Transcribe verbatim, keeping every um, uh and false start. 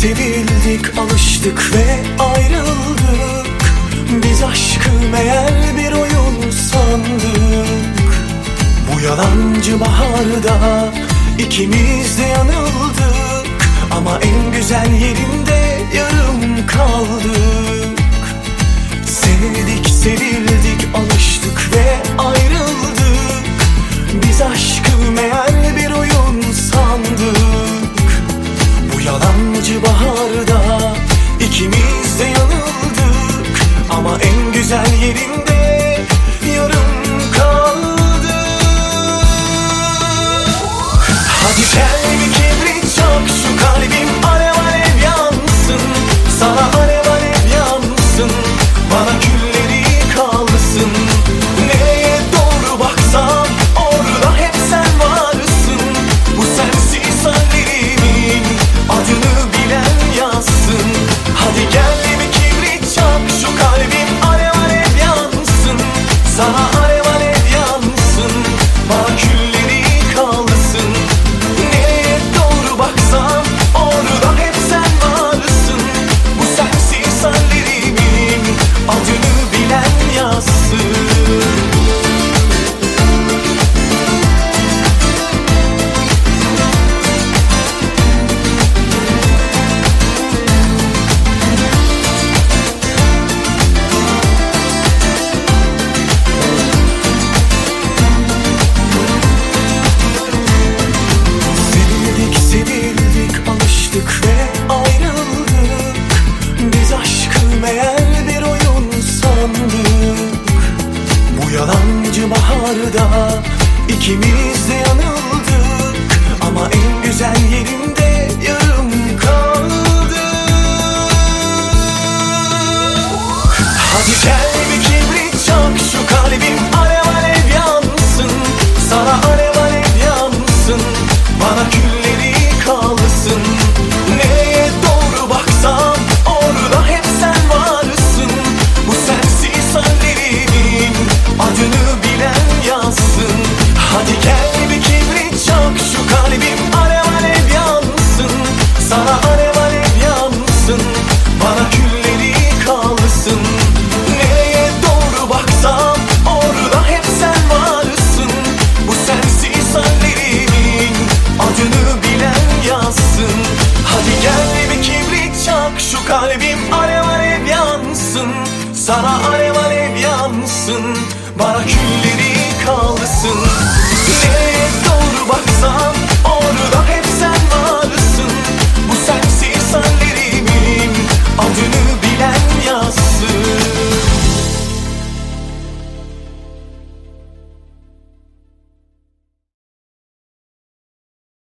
sevildik, alıştık ve ayrıldık. Biz aşkı meğer bir oyun sandık. Bu yalancı baharda ikimiz de yanıldık. Ama en güzel yerinde yarım kaldık. Sevdik, sevildik, alıştık ve ayrıldık. Biz aşkı meğer bir oyun sandık. Bu yalancı baharda ikimiz de yanıldık. Ama en güzel yerinde yarım kaldık. Hadi gel bir kibrit çak, şu kalbim alev alev yansın. Sana alev alev yansın, bana külleri kalsın. Nereye doğru baksam orada hep sen varsın. Bu sensiz hallerimin adını bilen yazsın. Hadi gel bir kibrit çak, şu kalbim alev alev yansın. Sana alev alev yansın, bana külleri kalsın. Nereye doğru baksam orada hep sen varsın. Bu sensiz hallerimin adını bilen yazsın. Sevdik, sevildik, alıştık ve ayrıldık. Biz aşkı meğer bir oyun sandık. Bu yalancı baharda ikimiz de yanıldık. Ama en güzel yerinde yarım kaldık. Hadi gel bir kibrit çak, şu kalbim alev alev yansın. Sana alev alev yansın, bana külleri kalsın. Nereye doğru baksam orada hep sen varsın. Bu sensiz hallerimin adını bilen yazsın. Hadi gel bir kibrit çak, şu kalbim alev alev yansın. Sana alev alev yansın, bana külleri kalsın. Nereye doğru baksam orada hep sen varsın. Bu sensiz hallerimin adını bilen yazsın. Hadi gel bir kibrit çak, şu kalbim alev alev yansın. Sana alev alev yansın, bana külleri kalsın.